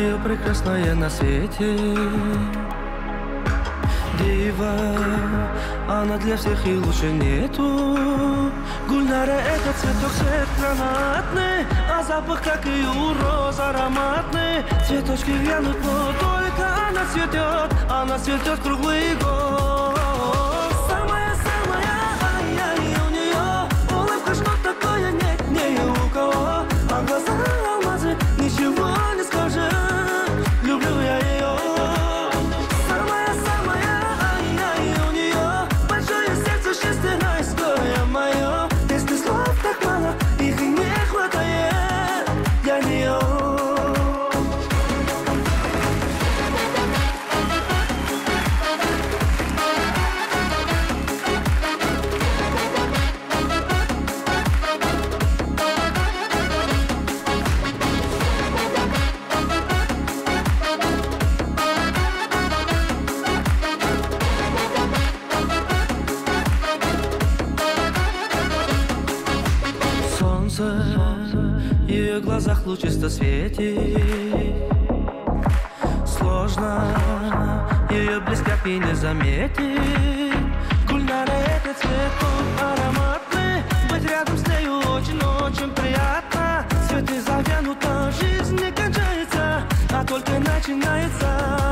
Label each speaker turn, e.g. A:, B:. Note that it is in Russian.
A: ее прекрасное на свете. Дива, она для всех и лучше нету. Гульнара — это цветок, цвет гранатный, а запах, как и у роз, ароматный. Цветочки вянут, но только она цветет круглый год. Самая-самая, ай-яй, у нее улыбка, что такое нет ни у кого. А глаза алмазы, ничего не скажет, люблю я ее. Если слов так мало, их и не хватает для нее. В ее глазах лучисто светит. Сложно ее близко и не заметить. Гульнара — это цветок ароматный, быть рядом с нею очень-очень приятно. Цветы завянут, но жизнь не кончается, а только начинается.